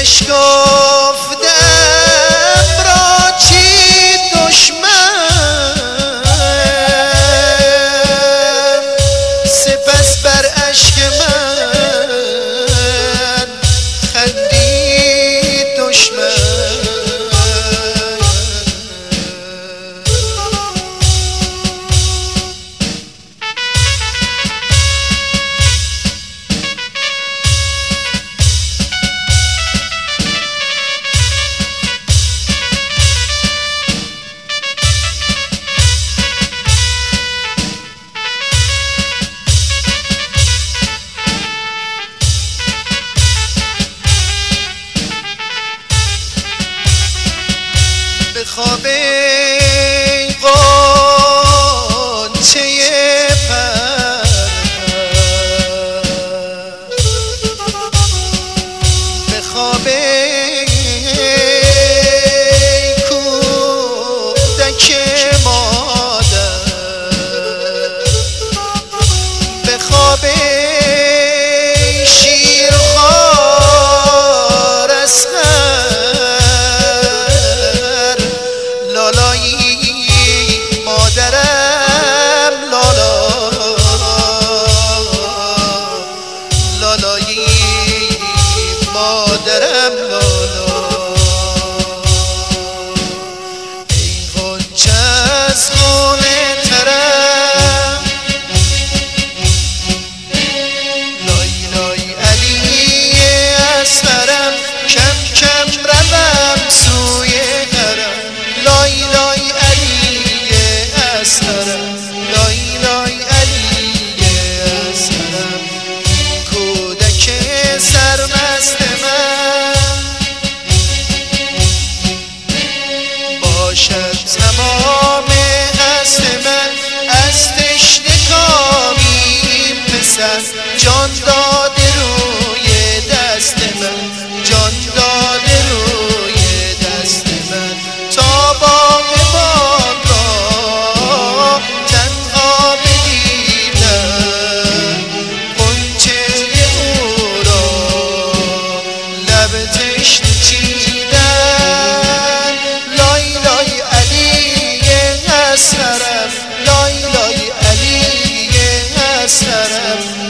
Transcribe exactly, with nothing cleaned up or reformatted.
نشکافتم را چی دشمن، سپس بر اشک من خندید دشمن. به خواب غنچه پر به خواب کودک مادر، به خواب شیرخوار اصغر، لالایی مادرم لالا، لالایی مادرم لالا. ای غنچه از خونه ترم، لای لای علی اصغرم، کم کم روم سوی حرم. لای لای علی اصغرم، لای لای علی اصغرم، کودک سرمست من باشد تمام هست من. از تشنه کامیم پسر، جان داده روی دست من، جان داده روی دست من، تا باغبان را تنها بدیدم، غنچه او را لب تشنه چیدن. لای لای علی اصغرم، لای لای علی اصغرم،